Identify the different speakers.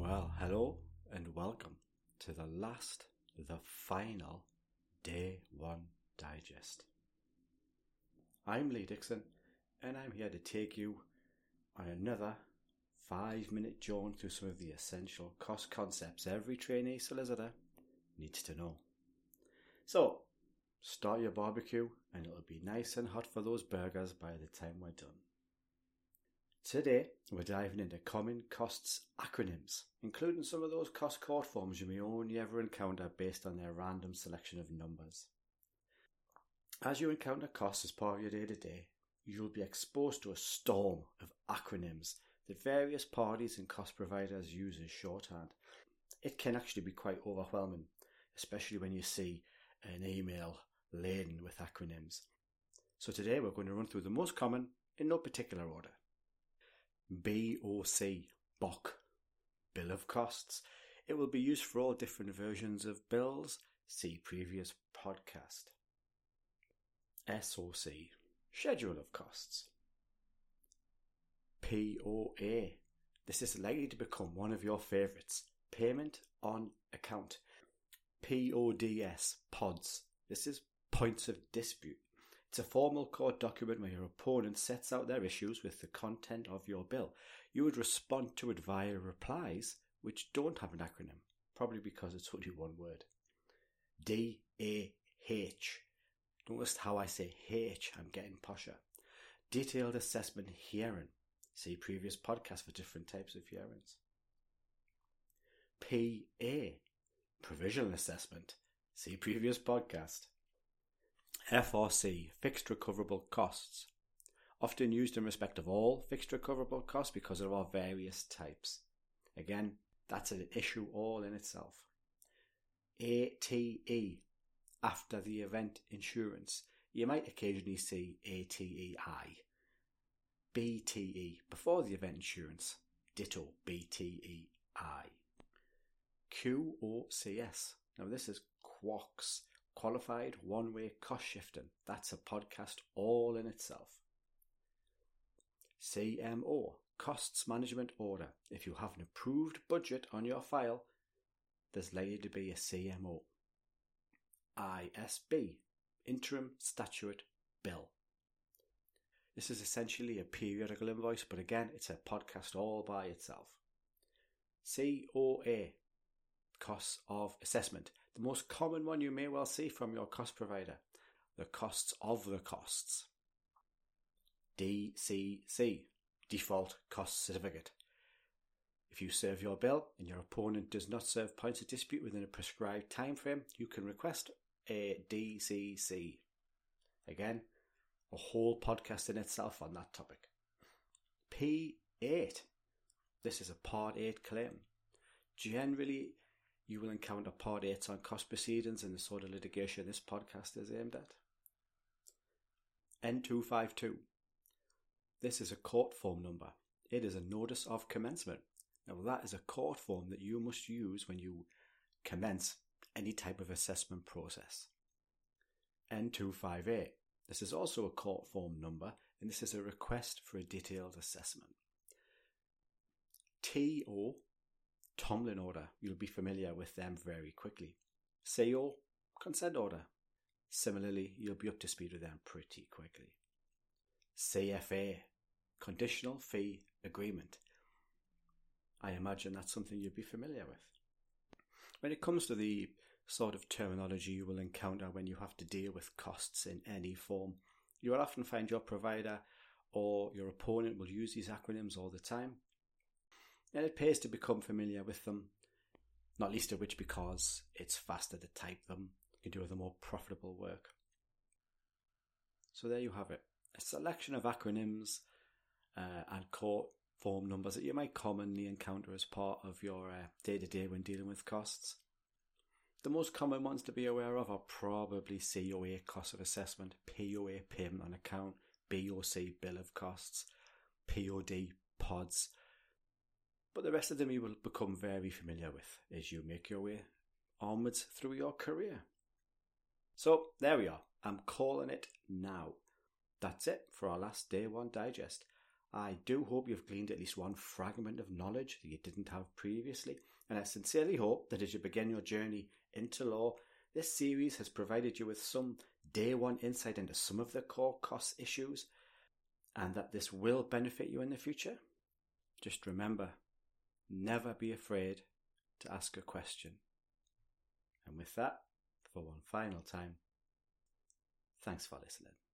Speaker 1: Well, hello and welcome to the final Day 1 Digest. I'm Lee Dixon and I'm here to take you on another 5-minute jaunt through some of the essential cost concepts every trainee solicitor needs to know. So, start your barbecue and it'll be nice and hot for those burgers by the time we're done. Today, we're diving into common costs acronyms, including some of those cost code forms you may only ever encounter based on their random selection of numbers. As you encounter costs as part of your day-to-day, you'll be exposed to a storm of acronyms that various parties and cost providers use as shorthand. It can actually be quite overwhelming, especially when you see an email laden with acronyms. So today we're going to run through the most common in no particular order. BOC, BOC, Bill of Costs. It will be used for all different versions of bills. See previous podcast. SOC, Schedule of Costs. POA. This is likely to become one of your favourites. Payment on Account. PODS, PODS. This is Points of Dispute. It's a formal court document where your opponent sets out their issues with the content of your bill. You would respond to it via replies, which don't have an acronym, probably because it's only one word. DAH. Notice how I say H, I'm getting posher. Detailed Assessment Hearing. See previous podcast for different types of hearings. PA. Provisional Assessment. See previous podcast. FRC, Fixed Recoverable Costs, often used in respect of all fixed recoverable costs because there are various types. Again, that's an issue all in itself. ATE, After the Event Insurance. You might occasionally see ATEI. BTE, Before the Event Insurance. Ditto BTEI. QOCS. Now this is QOCS. Qualified One-Way Cost Shifting. That's a podcast all in itself. CMO, Costs Management Order. If you have an approved budget on your file, there's likely to be a CMO. ISB, Interim Statute Bill. This is essentially a periodical invoice, but again, it's a podcast all by itself. COA, Costs of Assessment. The most common one you may well see from your cost provider. The costs of the costs. DCC, Default Cost Certificate. If you serve your bill and your opponent does not serve points of dispute within a prescribed time frame, you can request a DCC. Again, a whole podcast in itself on that topic. P8. This is a Part 8 claim. Generally, you will encounter Part 8s on cost proceedings and the sort of litigation this podcast is aimed at. N252. This is a court form number. It is a notice of commencement. Now that is a court form that you must use when you commence any type of assessment process. N258. This is also a court form number and this is a request for a detailed assessment. TO, Tomlin Order. You'll be familiar with them very quickly. CO, Consent Order. Similarly, you'll be up to speed with them pretty quickly. CFA, Conditional Fee Agreement. I imagine that's something you'll be familiar with. When it comes to the sort of terminology you will encounter when you have to deal with costs in any form, you will often find your provider or your opponent will use these acronyms all the time. And it pays to become familiar with them, not least of which because it's faster to type them. You can do the more profitable work. So there you have it. A selection of acronyms and court form numbers that you might commonly encounter as part of your day-to-day when dealing with costs. The most common ones to be aware of are probably COA, Cost of Assessment, POA, Payment on Account, BOC, Bill of Costs, POD, PODS. But the rest of them you will become very familiar with as you make your way onwards through your career. So there we are. I'm calling it now. That's it for our last Day 1 Digest. I do hope you've gleaned at least one fragment of knowledge that you didn't have previously, and I sincerely hope that as you begin your journey into law, this series has provided you with some day one insight into some of the core cost issues, and that this will benefit you in the future. Just remember, never be afraid to ask a question. And with that, for one final time, thanks for listening.